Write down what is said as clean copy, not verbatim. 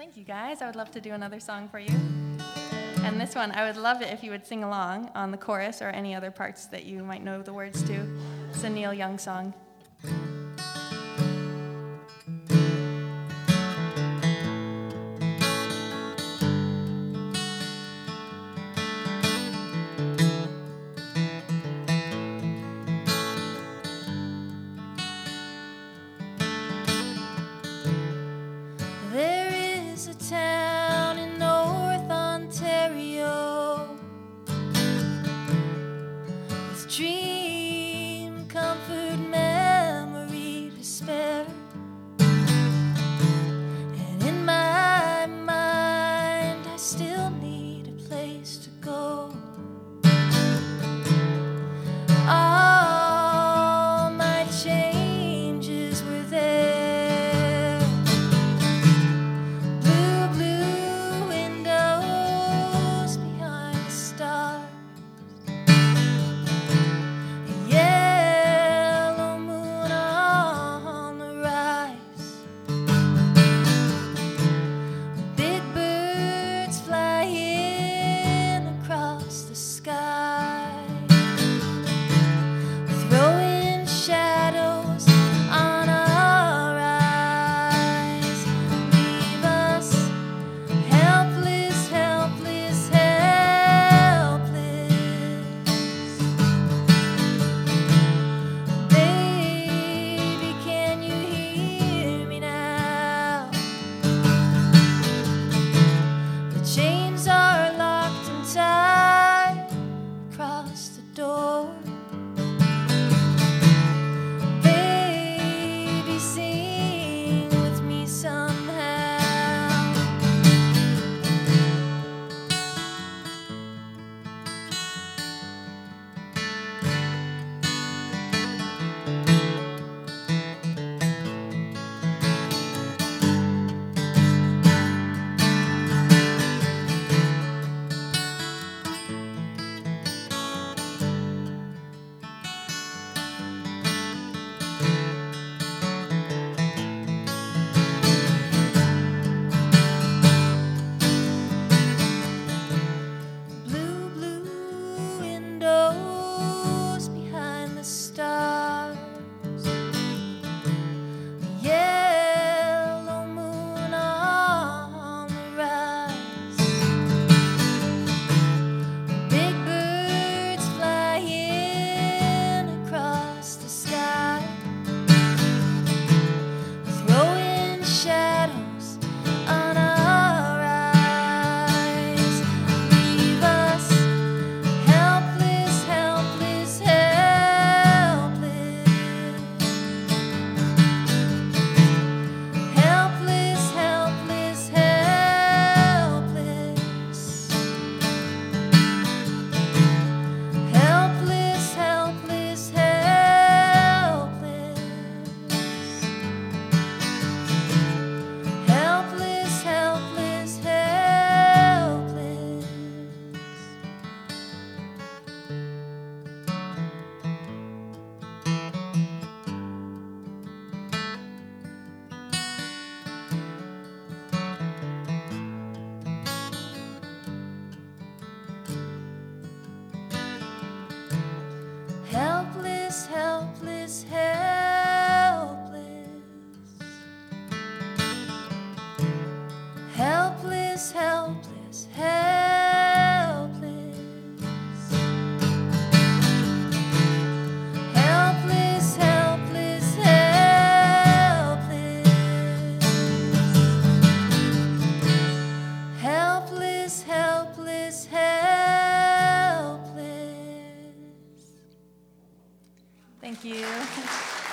Thank you, guys. I would love to do another song for you. And this one, I would love it if you would sing along on the chorus or any other parts that you might know the words to. It's a Neil Young song. There is a town in North Ontario with dream, comfort, memory to spare. And in my mind, I still need a place to go. All my changes were there. Blue, blue windows behind the stars. A yellow moon on the rise. Big birds flying across the sky, throwing shadows on our eyes. Leave us helpless, helpless, helpless. Baby, can you hear me now? The chains are locked and tied across the door. Baby, sing with me somehow. Blue, blue windows behind the stars. Yellow moon on the rise. Big birds flying across the sky, throwing shadows on our eyes. Leave us helpless, helpless, helpless. Helpless, helpless, helpless. Helpless, helpless, helpless. Helpless, helpless, helpless. Helpless, helpless, helpless. Helpless, helpless, helpless. Helpless, helpless, helpless. Helpless, helpless, helpless. Thank you.